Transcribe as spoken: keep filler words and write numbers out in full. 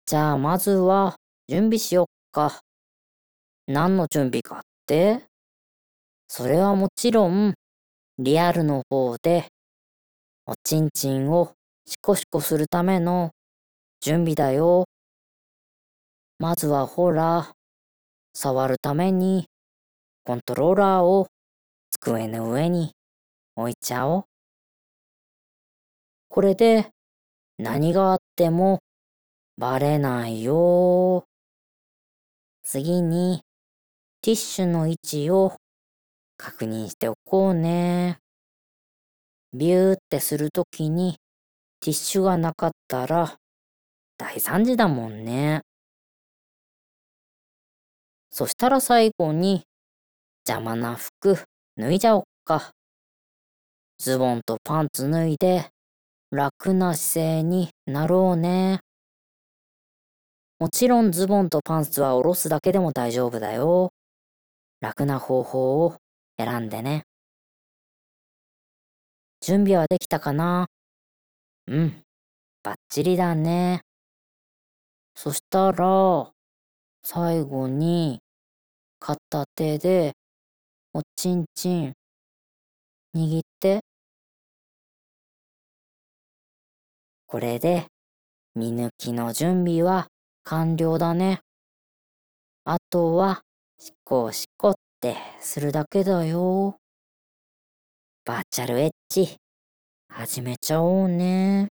じゃあまずは準備しよっか。何の準備かって？それはもちろんリアルの方でおちんちんをシコシコするための準備だよ。まずはほら、触るためにコントローラーを机の上に置いちゃおう。これで何があってもバレないよ。次にティッシュの位置を確認しておこうね。ビューってするときにティッシュがなかったら大惨事だもんね。そしたら最後に邪魔な服脱いじゃおっか。ズボンとパンツ脱いで楽な姿勢になろうね。もちろんズボンとパンツは下ろすだけでも大丈夫だよ。楽な方法を選んでね。準備はできたかな？うん、バッチリだね。そしたら、最後に片手でおちんちん握って。これで見抜きの準備は完了だね。あとはシコシコってするだけだよ。バーチャルエッジ始めちゃおうね。